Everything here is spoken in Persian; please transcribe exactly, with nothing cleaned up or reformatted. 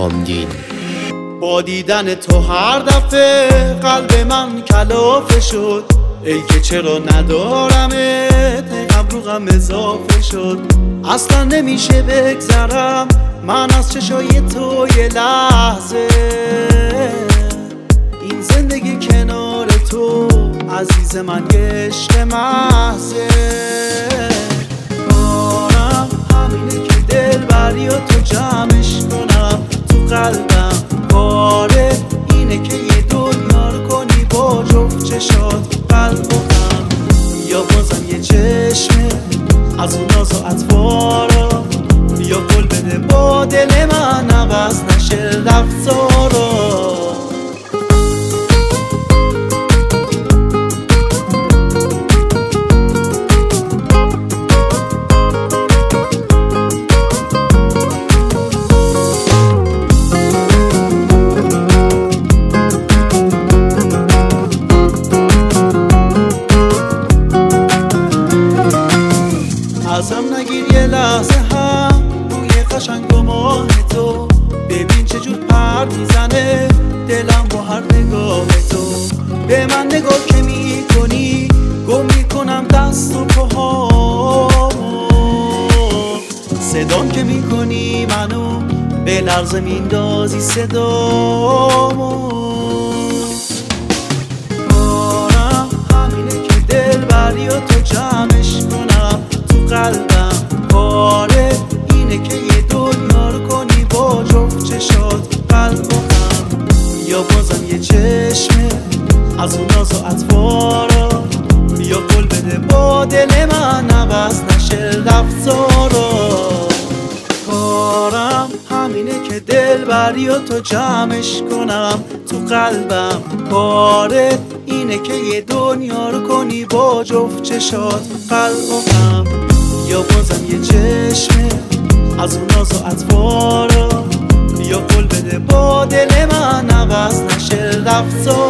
غمگین. با دیدن تو هر دفعه قلب من کلافه شد، ای که چرا ندارمت، غم رو غم اضافه شد. اصلا نمیشه بگذرم من از چشای تو یه لحظه، این زندگی کنار تو عزیز من یه عشق محضه. کارم همینه که دل بری و تو جمعش کنم تو قلبم، کاره اینه که یه دنیا رو کنی با جفت چشات قلب و غم، یا بازم یه چشمه از اون ناز و اطوارا، یا گل بده با دل من عوض نشه رفتارا. ازم نگیر یه لحظه هم روی قشنگ و ماه تو، ببین چجور پر میزنه دلم با هر نگاه تو. به من نگاه که میکنی گم میکنم دست و پاهامو، صدام که میکنی منو به لرزه میندازی صدامو. کارم همینه که دل بری و تو جمعش کنم تو قلبم، کاره اینه که یه دنیا رو کنی با جفت چشات قلب و غم، یا بازم یه چشمه از اون ناز و اطوارا، یا گل بده با دل من عوض نشه رفتارا. کارم همینه که دل بری و تو جمعش کنم تو قلبم، کاره اینه که یه دنیا رو کنی با جفت چشات قلب و غم، یا بازم یه چشمه از اون ناز و اطوارا، یا گل بده با دل من عوض نشه رفتارا.